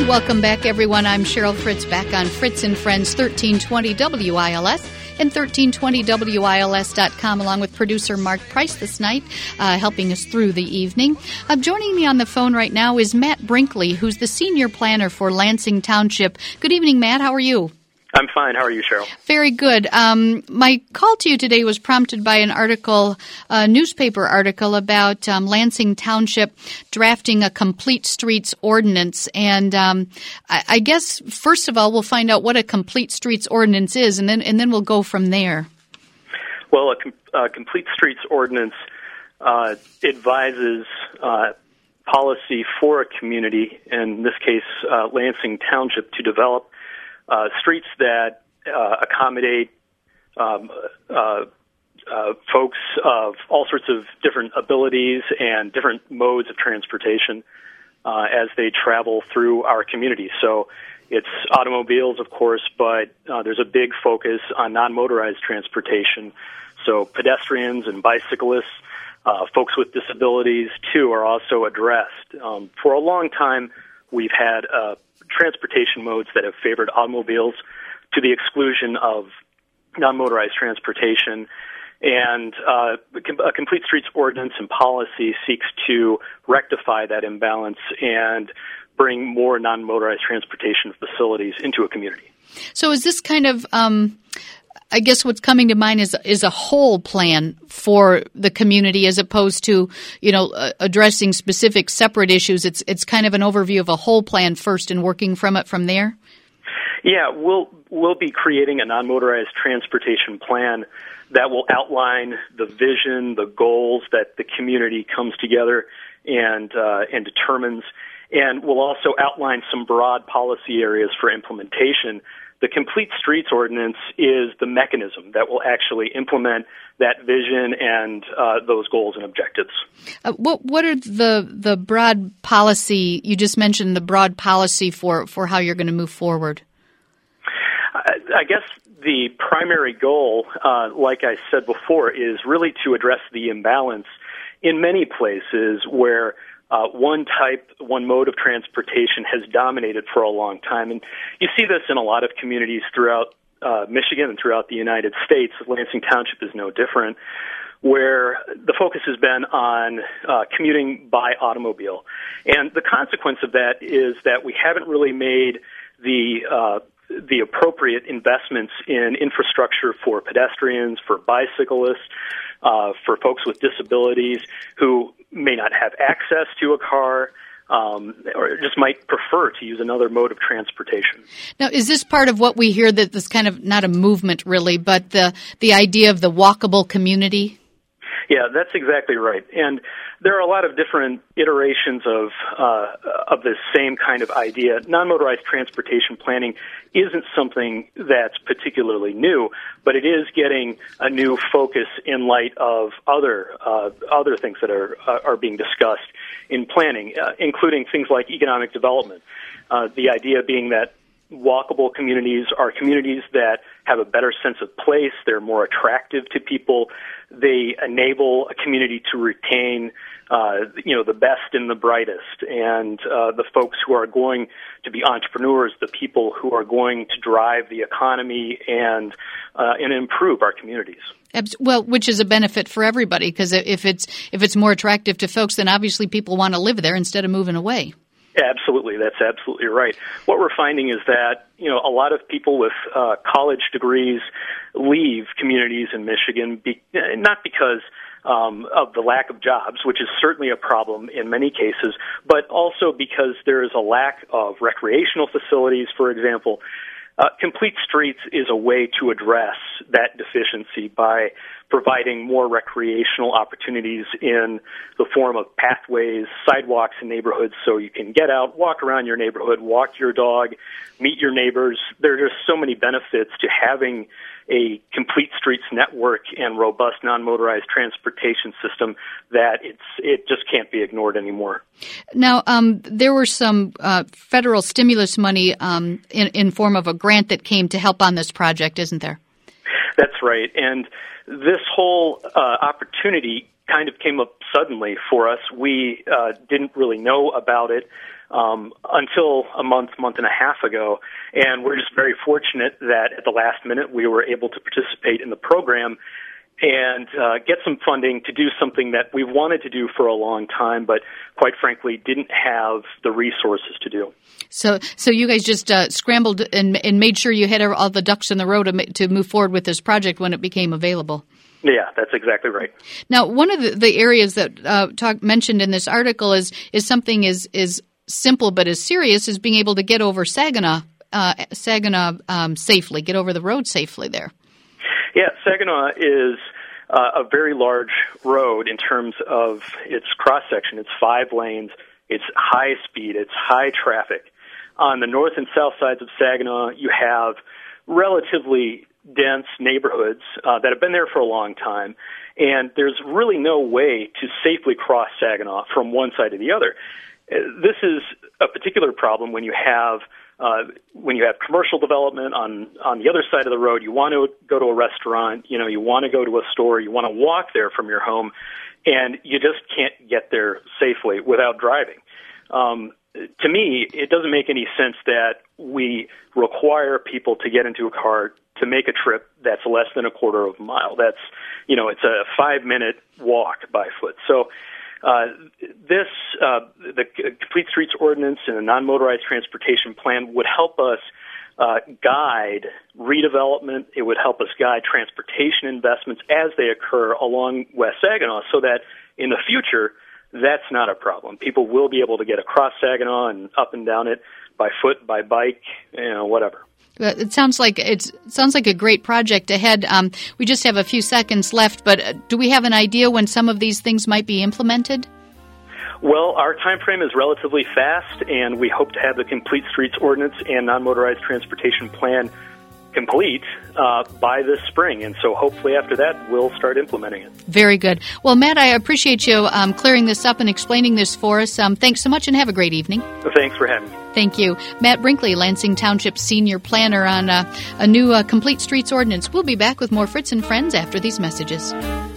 Welcome back, everyone. I'm Cheryl Fritz, back on Fritz and Friends, 1320 WILS and 1320WILS.com, along with producer Mark Price this night, helping us through the evening. Joining me on the phone right now is Matt Brinkley, who's the senior planner for Lansing Township. Good evening, Matt. How are you? I'm fine. How are you, Cheryl? Very good. My call to you today was prompted by an article, a newspaper article about Lansing Township drafting a complete streets ordinance. And I guess, first of all, we'll find out what a complete streets ordinance is, and then we'll go from there. Well, a complete streets ordinance advises policy for a community, in this case, Lansing Township, to develop streets that accommodate folks of all sorts of different abilities and different modes of transportation as they travel through our community. So it's automobiles, of course, but there's a big focus on non-motorized transportation. So pedestrians and bicyclists, folks with disabilities, too, are also addressed. For a long time, we've had transportation modes that have favored automobiles to the exclusion of non-motorized transportation. And a complete streets ordinance and policy seeks to rectify that imbalance and bring more non-motorized transportation facilities into a community. So is this kind of, I guess what's coming to mind is a whole plan for the community as opposed to, addressing specific separate issues. It's kind of an overview of a whole plan first and working from it from there? Yeah, we'll be creating a non-motorized transportation plan that will outline the vision, the goals that the community comes together and determines, and we'll also outline some broad policy areas for implementation. The Complete Streets Ordinance is the mechanism that will actually implement that vision and those goals and objectives. What are the broad policy? You just mentioned the broad policy for how you're going to move forward. I guess the primary goal, like I said before, is really to address the imbalance in many places where one mode of transportation has dominated for a long time. And you see this in a lot of communities throughout Michigan and throughout the United States. Lansing Township is no different, where the focus has been on commuting by automobile. And the consequence of that is that we haven't really made the appropriate investments in infrastructure for pedestrians, for bicyclists, for folks with disabilities who may not have access to a car, or just might prefer to use another mode of transportation. Now, is this part of what we hear, that this kind of, not a movement really, but the idea of the walkable community? Yeah, that's exactly right. And there are a lot of different iterations of this same kind of idea. Non-motorized transportation planning isn't something that's particularly new, but it is getting a new focus in light of other things that are being discussed in planning, including things like economic development. The idea being that walkable communities are communities that have a better sense of place. They're more attractive to people. They enable a community to retain, the best and the brightest, and the folks who are going to be entrepreneurs, the people who are going to drive the economy and improve our communities. Well, which is a benefit for everybody, because if it's more attractive to folks, then obviously people want to live there instead of moving away. Absolutely. That's absolutely right. What we're finding is that, a lot of people with college degrees leave communities in Michigan, not because of the lack of jobs, which is certainly a problem in many cases, but also because there is a lack of recreational facilities, for example. Complete Streets is a way to address that deficiency by providing more recreational opportunities in the form of pathways, sidewalks in neighborhoods, so you can get out, walk around your neighborhood, walk your dog, meet your neighbors. There are just so many benefits to having a complete streets network and robust non-motorized transportation system that it just can't be ignored anymore. Now, there were some federal stimulus money in form of a grant that came to help on this project, isn't there? That's right. And this whole opportunity kind of came up suddenly for us. We didn't really know about it until a month and a half ago. And we're just very fortunate that at the last minute we were able to participate in the program and get some funding to do something that we wanted to do for a long time, but quite frankly didn't have the resources to do. So you guys just scrambled and made sure you had all the ducks in the row to move forward with this project when it became available. Yeah, that's exactly right. Now, one of the areas that mentioned in this article is something is simple but is serious, is being able to get over Saginaw safely, get over the road safely there. Yeah, Saginaw is a very large road in terms of its cross-section. It's 5 lanes. It's high speed. It's high traffic. On the north and south sides of Saginaw, you have relatively dense neighborhoods that have been there for a long time, and there's really no way to safely cross Saginaw from one side to the other. This is a particular problem when you have commercial development on the other side of the road. You want to go to a restaurant, you want to go to a store, you want to walk there from your home, and you just can't get there safely without driving. To me, it doesn't make any sense that we require people to get into a car to make a trip that's less than a quarter of a mile. That's, it's a 5-minute walk by foot. So the Complete Streets Ordinance and the Non-Motorized Transportation Plan would help us guide redevelopment. It would help us guide transportation investments as they occur along West Saginaw so that in the future, that's not a problem. People will be able to get across Saginaw and up and down it by foot, by bike, whatever. It sounds like a great project ahead. We just have a few seconds left, but do we have an idea when some of these things might be implemented? Well, our time frame is relatively fast, and we hope to have the Complete Streets Ordinance and Non-Motorized Transportation Plan complete by this spring. And so hopefully after that, we'll start implementing it. Very good. Well, Matt, I appreciate you clearing this up and explaining this for us. Thanks so much and have a great evening. Thanks for having me. Thank you. Matt Brinkley, Lansing Township Senior Planner on a new Complete Streets Ordinance. We'll be back with more Fritz and Friends after these messages.